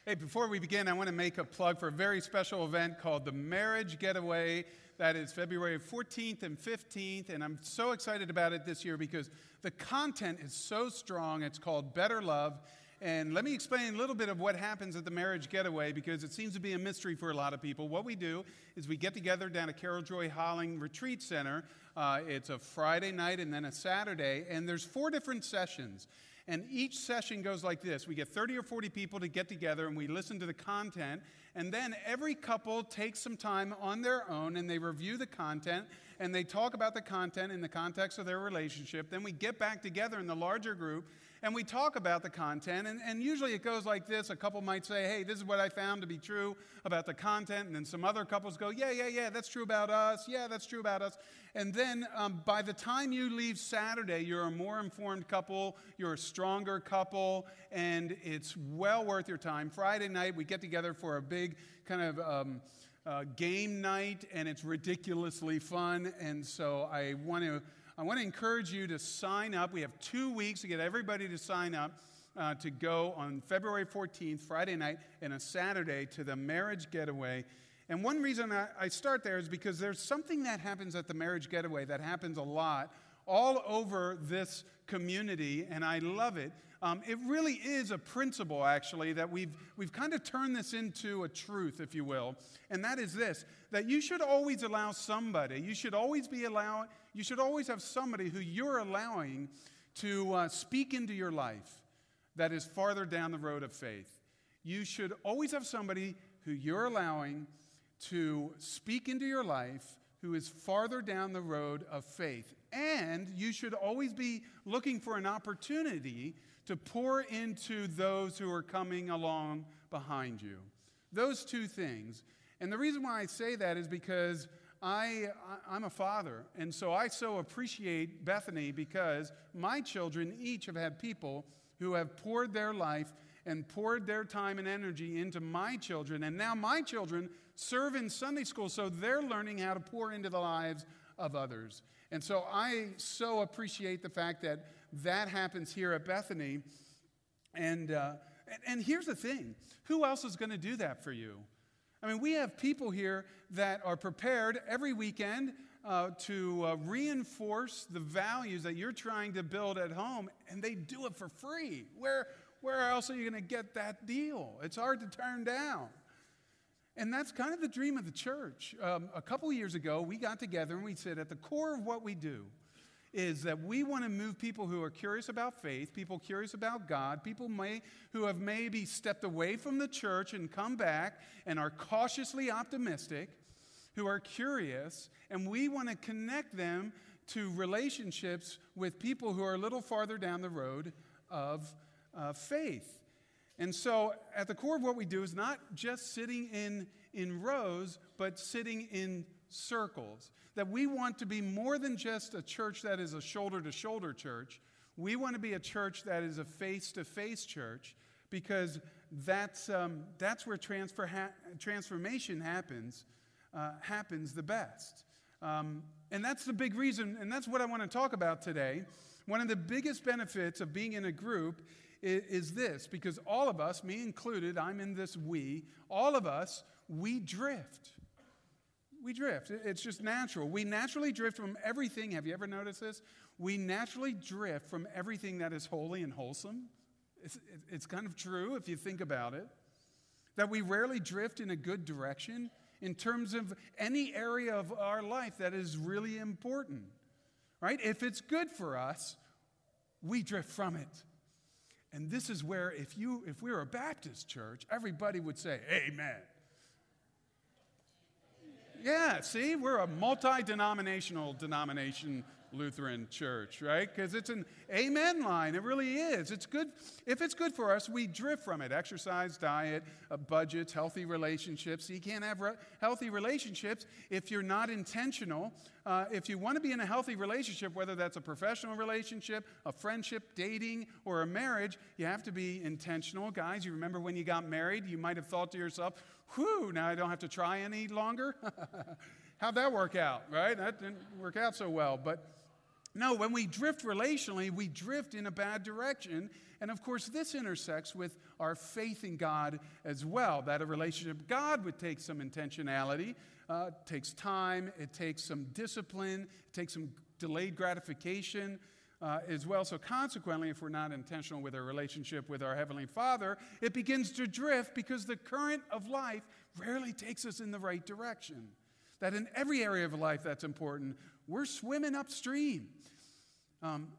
Hey, before we begin, I want to make a plug for a very special event called the Marriage Getaway. That is February 14th and 15th, and I'm so excited about it this year because the content is so strong. It's called Better Love, and let me explain a little bit of what happens at the Marriage Getaway because it seems to be a mystery for a lot of people. What we do is we get together down at Carol Joy Holling Retreat Center. It's a Friday night and then a Saturday, and there's 4 different sessions. And each session goes like this. We get 30 or 40 people to get together and we listen to the content. And then every couple takes some time on their own and they review the content and they talk about the content in the context of their relationship. Then we get back together in the larger group and we talk about the content. And usually it goes like this. A couple might say, hey, this is what I found to be true about the content. And then some other couples go, yeah, that's true about us. Yeah, that's true about us. And then by the time you leave Saturday, you're a more informed couple, you're a stronger couple, and it's well worth your time. Friday night, we get together for a big kind of game night, and it's ridiculously fun. And so I want to encourage you to sign up. We have 2 weeks to get everybody to sign up to go on February 14th, Friday night, and a Saturday to the Marriage Getaway. And one reason I start there is because there's something that happens at the Marriage Getaway that happens a lot all over this community, and I love it. It really is a principle, actually, that we've kind of turned this into a truth, if you will, and that is this, that you should always allow somebody, you should always have somebody who you're allowing to speak into your life that is farther down the road of faith. You should always have somebody who you're allowing to speak into your life who is farther down the road of faith. And you should always be looking for an opportunity to pour into those who are coming along behind you. Those 2 things. And the reason why I say that is because I'm a father, and so I so appreciate Bethany because my children each have had people who have poured their life and poured their time and energy into my children, and now my children serve in Sunday school, so they're learning how to pour into the lives of others. And so I so appreciate the fact that that happens here at Bethany. And here's the thing. Who else is going to do that for you? I mean, we have people here that are prepared every weekend to reinforce the values that you're trying to build at home, and they do it for free. Where else are you going to get that deal? It's hard to turn down. And that's kind of the dream of the church. A couple years ago, we got together and we said at the core of what we do is that we want to move people who are curious about faith, people curious about God, people who have maybe stepped away from the church and come back and are cautiously optimistic, who are curious, and we want to connect them to relationships with people who are a little farther down the road of faith. And so at the core of what we do is not just sitting in rows, but sitting in circles. That we want to be more than just a church that is a shoulder-to-shoulder church. We want to be a church that is a face-to-face church because that's where transformation happens the best. And that's the big reason, and that's what I want to talk about today. One of the biggest benefits of being in a group is this, because all of us, me included, I'm in this all of us, we drift. We drift. It's just natural. We naturally drift from everything. Have you ever noticed this? We naturally drift from everything that is holy and wholesome. It's kind of true if you think about it. That we rarely drift in a good direction in terms of any area of our life that is really important. Right? If it's good for us, we drift from it. And this is where if we were a Baptist church, everybody would say, amen. Yeah, see, we're a multi-denominational denomination Lutheran church, right? Because it's an amen line. It really is. It's good. If it's good for us, we drift from it. Exercise, diet, budgets, healthy relationships. You can't have healthy relationships if you're not intentional. If you want to be in a healthy relationship, whether that's a professional relationship, a friendship, dating, or a marriage, you have to be intentional. Guys, you remember when you got married, you might have thought to yourself, whew, now I don't have to try any longer. How'd that work out, right? That didn't work out so well. But No, when we drift relationally, we drift in a bad direction. And of course, this intersects with our faith in God as well, that a relationship with God would take some intentionality, takes time, it takes some discipline, it takes some delayed gratification as well. So consequently, if we're not intentional with our relationship with our Heavenly Father, it begins to drift because the current of life rarely takes us in the right direction. That in every area of life that's important, we're swimming upstream. And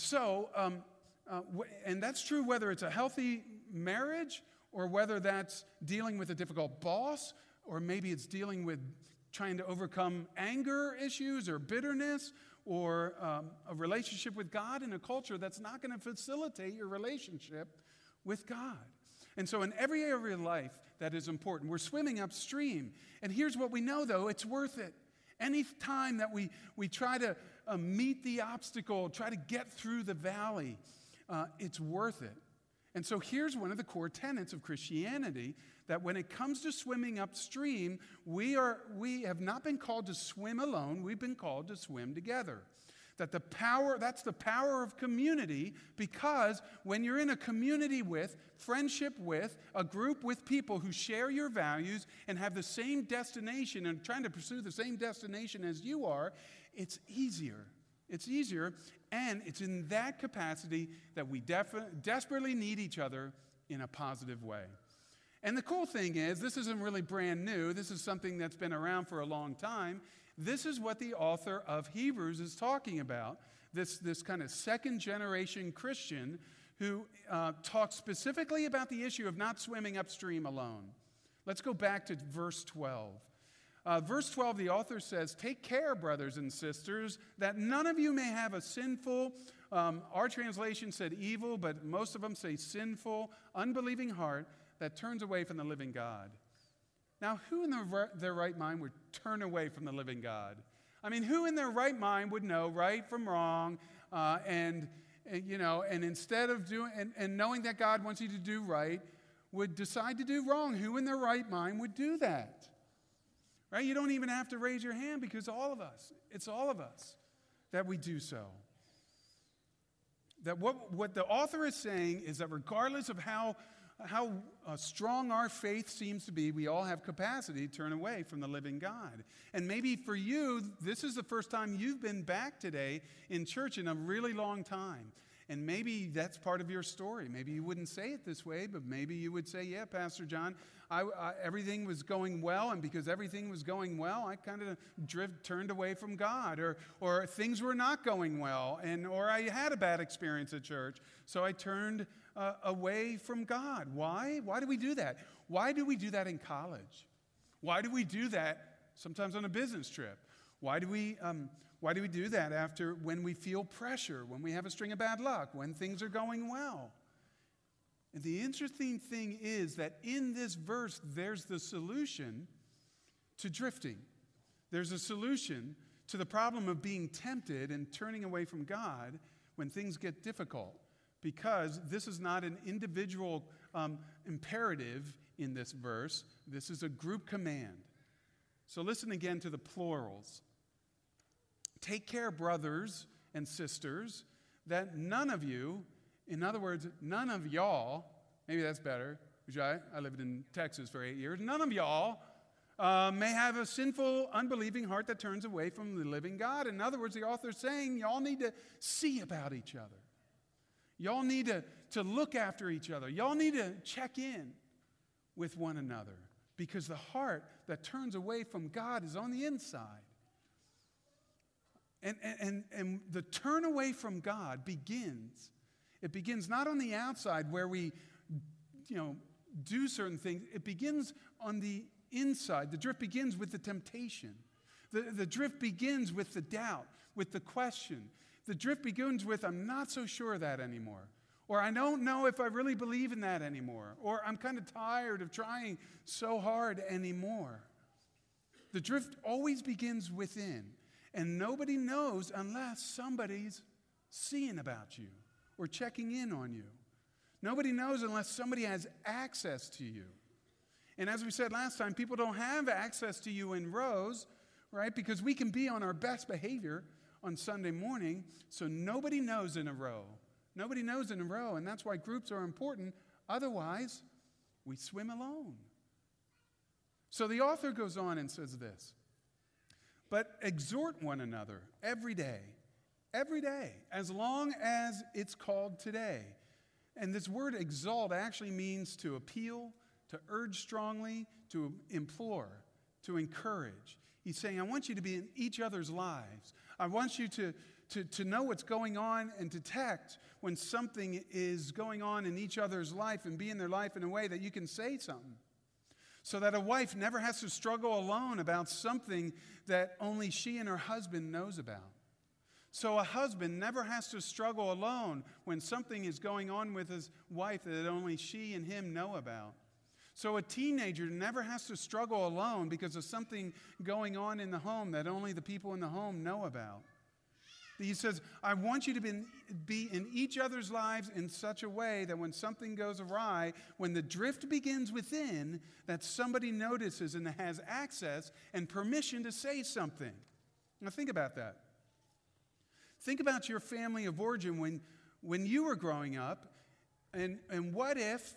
that's true whether it's a healthy marriage or whether that's dealing with a difficult boss, or maybe it's dealing with trying to overcome anger issues or bitterness, or a relationship with God in a culture that's not going to facilitate your relationship with God. And so in every area of life that is important, we're swimming upstream. And here's what we know, though, it's worth it. Any time that we try to meet the obstacle, try to get through the valley, it's worth it. And so here's one of the core tenets of Christianity, that when it comes to swimming upstream, we have not been called to swim alone, we've been called to swim together. That's the power of community, because when you're in a community with, friendship with, a group with people who share your values and have the same destination and trying to pursue the same destination as you are, it's easier. It's easier, and it's in that capacity that we desperately need each other in a positive way. And the cool thing is, this isn't really brand new. This is something that's been around for a long time. This is what the author of Hebrews is talking about, this kind of second-generation Christian who talks specifically about the issue of not swimming upstream alone. Let's go back to verse 12. Verse 12, the author says, "Take care, brothers and sisters, that none of you may have a sinful," our translation said evil, but most of them say sinful, unbelieving heart that turns away from the living God. Now, who in their right mind would turn away from the living God? I mean, who in their right mind would know right from wrong, and instead of doing and knowing that God wants you to do right, would decide to do wrong? Who in their right mind would do that? Right? You don't even have to raise your hand, because it's all of us that we do so. That what the author is saying is that regardless of how strong our faith seems to be, we all have capacity to turn away from the living God. And maybe for you, this is the first time you've been back today in church in a really long time. And maybe that's part of your story. Maybe you wouldn't say it this way, but maybe you would say, yeah, Pastor John, everything was going well, and because everything was going well, I kind of turned away from God, or things were not going well, or I had a bad experience at church, so I turned away from God. Why? Why do we do that? Why do we do that in college? Why do we do that sometimes on a business trip? Why do we do that when we feel pressure, when we have a string of bad luck, when things are going well? And the interesting thing is that in this verse, there's the solution to drifting. There's a solution to the problem of being tempted and turning away from God when things get difficult, because this is not an individual imperative in this verse. This is a group command. So listen again to the plurals. Take care, brothers and sisters, that none of you, in other words, none of y'all, maybe that's better, which I lived in Texas for 8 years, none of y'all may have a sinful, unbelieving heart that turns away from the living God. In other words, the author's saying y'all need to see about each other. Y'all need to look after each other. Y'all need to check in with one another, because the heart that turns away from God is on the inside. And the turn away from God begins. It begins not on the outside where we, do certain things. It begins on the inside. The drift begins with the temptation. The drift begins with the doubt, with the question. The drift begins with, I'm not so sure of that anymore. Or I don't know if I really believe in that anymore. Or I'm kind of tired of trying so hard anymore. The drift always begins within. And nobody knows unless somebody's seeing about you or checking in on you. Nobody knows unless somebody has access to you. And as we said last time, people don't have access to you in rows, right? Because we can be on our best behavior on Sunday morning so nobody knows in a row. Nobody knows in a row, and that's why groups are important. Otherwise, we swim alone. So the author goes on and says this, but exhort one another every day, as long as it's called today. And this word exalt actually means to appeal, to urge strongly, to implore, to encourage. He's saying, I want you to be in each other's lives. I want you to know what's going on and detect when something is going on in each other's life and be in their life in a way that you can say something. So that a wife never has to struggle alone about something that only she and her husband knows about. So a husband never has to struggle alone when something is going on with his wife that only she and him know about. So a teenager never has to struggle alone because of something going on in the home that only the people in the home know about. He says, I want you to be in each other's lives in such a way that when something goes awry, when the drift begins within, that somebody notices and has access and permission to say something. Now think about that. Think about your family of origin when you were growing up, and what if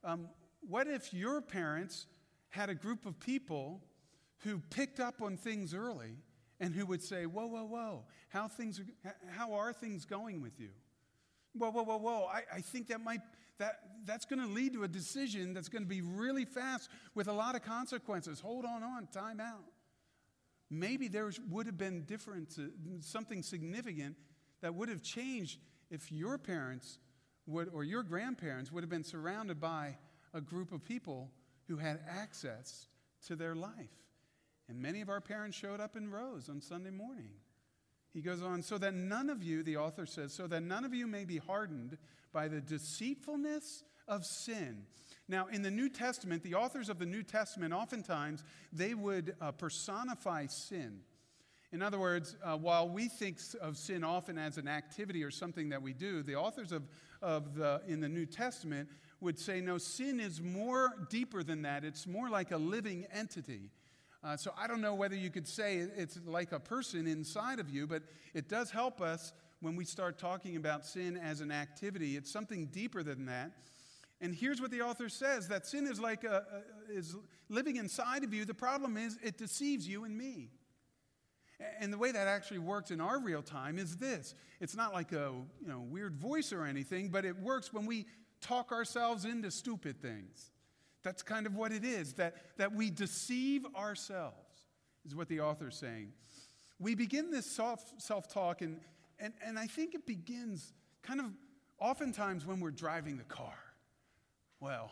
your parents had a group of people who picked up on things early and who would say, whoa, whoa, whoa, how are things going with you? Whoa, whoa, whoa, whoa, I think that's going to lead to a decision that's going to be really fast with a lot of consequences. Hold on, time out. Maybe there would have been something significant that would have changed if your parents or your grandparents would have been surrounded by a group of people who had access to their life. And many of our parents showed up in rows on Sunday morning. He goes on, so that none of you, the author says, so that none of you may be hardened by the deceitfulness of sin. Now, in the New Testament, the authors of the New Testament, oftentimes, they would personify sin. In other words, while we think of sin often as an activity or something that we do, the authors in the New Testament would say, no, sin is more deeper than that. It's more like a living entity. So I don't know whether you could say it's like a person inside of you, but it does help us when we start talking about sin as an activity. It's something deeper than that. And here's what the author says, that sin is like is living inside of you. The problem is it deceives you and me. And the way that actually works in our real time is this. It's not like a weird voice or anything, but it works when we talk ourselves into stupid things. That's kind of what it is, that we deceive ourselves, is what the author's saying. We begin this self-talk, and I think it begins kind of oftentimes when we're driving the car. Well,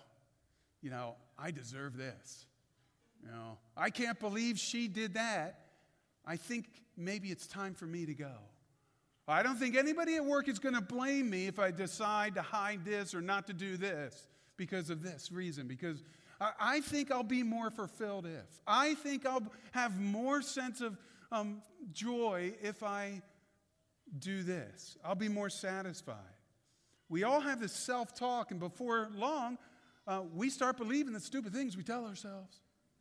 I deserve this. I can't believe she did that. I think maybe it's time for me to go. I don't think anybody at work is going to blame me if I decide to hide this or not to do this because of this reason. Because I think I'll be more fulfilled if. I think I'll have more sense of joy if I do this. I'll be more satisfied. We all have this self-talk, and before long, we start believing the stupid things we tell ourselves.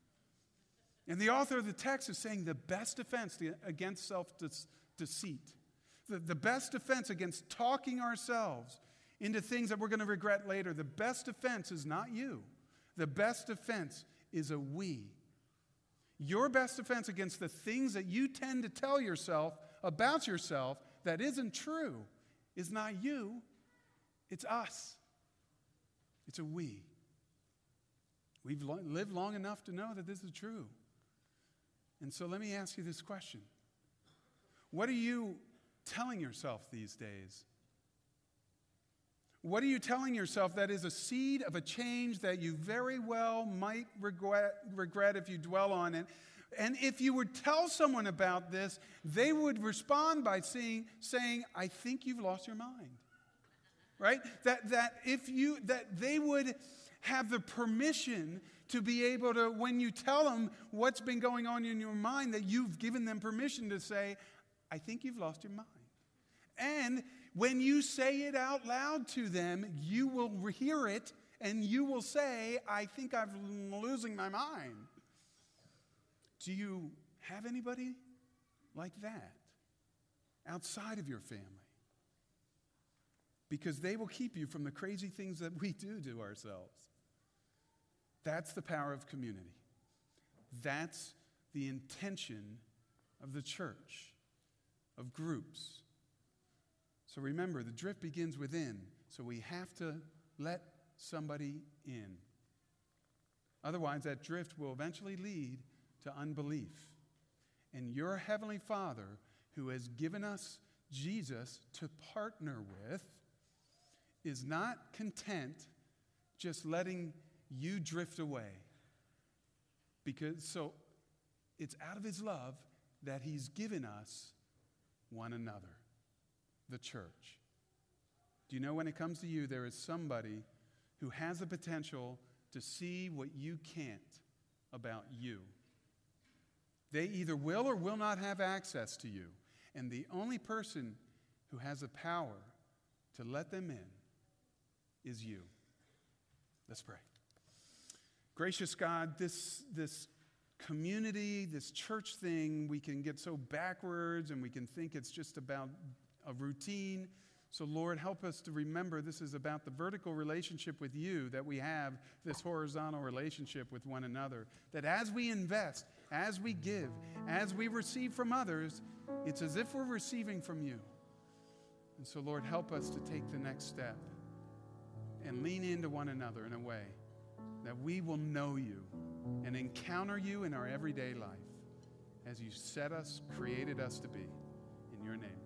And the author of the text is saying the best defense against self-deceit, the best defense against talking ourselves into things that we're going to regret later, the best defense is not you. The best defense is a we. Your best defense against the things that you tend to tell yourself about yourself that isn't true is not you, it's us. It's a we. We've lived long enough to know that this is true. And so let me ask you this question. What are you telling yourself these days? What are you telling yourself that is a seed of a change that you very well might regret if you dwell on it? And if you would tell someone about this, they would respond by saying, I think you've lost your mind. Right? That they would have the permission to be able to, when you tell them what's been going on in your mind, that you've given them permission to say, I think you've lost your mind. And when you say it out loud to them, you will hear it and you will say, I think I'm losing my mind. Do you have anybody like that? outside of your family, because they will keep you from the crazy things that we do to ourselves. That's the power of community. That's the intention of the church, of groups. So remember, the drift begins within, so we have to let somebody in. Otherwise, that drift will eventually lead to unbelief. And your Heavenly Father, who has given us Jesus to partner with, is not content just letting you drift away. So it's out of his love that he's given us one another, the church. Do you know, when it comes to you, there is somebody who has the potential to see what you can't about you. They either will or will not have access to you. And the only person who has the power to let them in is you. Let's pray. Gracious God, this community, this church thing, we can get so backwards and we can think it's just about a routine. So Lord, help us to remember this is about the vertical relationship with you, that we have this horizontal relationship with one another. That as we invest, as we give, as we receive from others, it's as if we're receiving from you. And so Lord, help us to take the next step and lean into one another in a way that we will know you and encounter you in our everyday life as you set us, created us to be. In your name.